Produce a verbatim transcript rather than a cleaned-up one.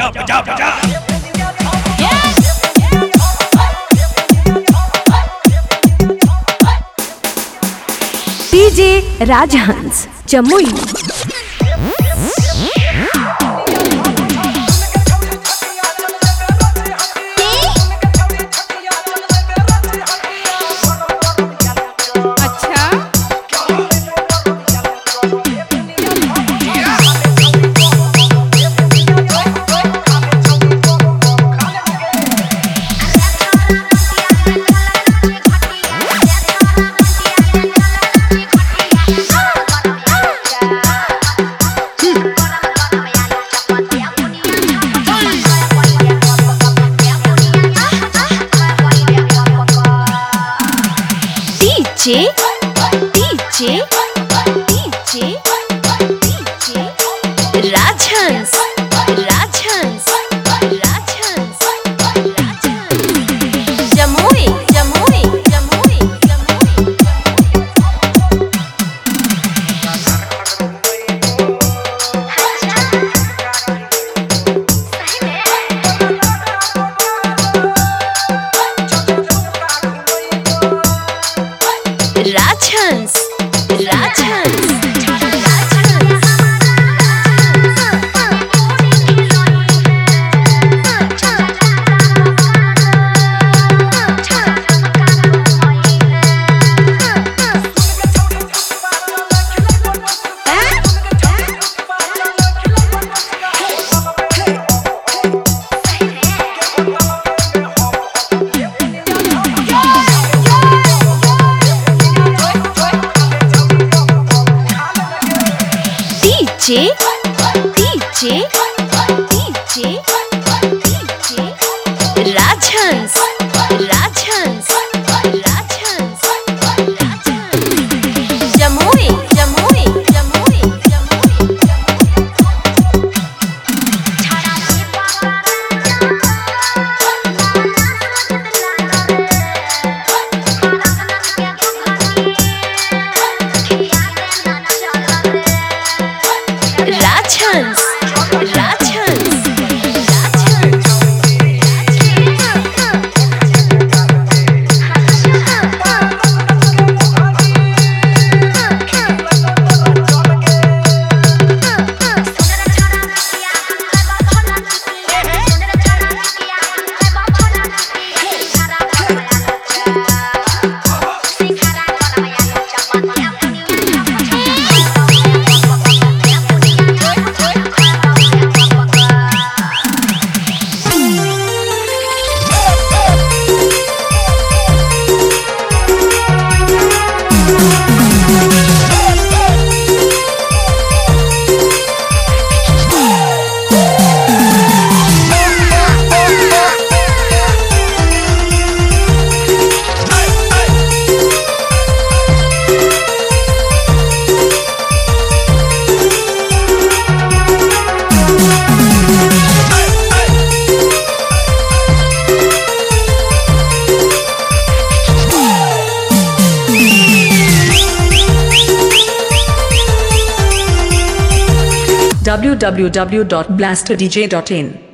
बजा बजा DJ Rajhans Jamui. DJ DJ DJ DJ Rajhans Rajhans Rajhans Rajhans Jamui Jamui Jamui Jamui. Rajhans Rajhans DJ DJ DJ DJ Rajhans Rajhans Rajhans Rajhans Jamui Jamui Jamui Jamui. Rajhans Rajhans w w w dot blaster d j dot in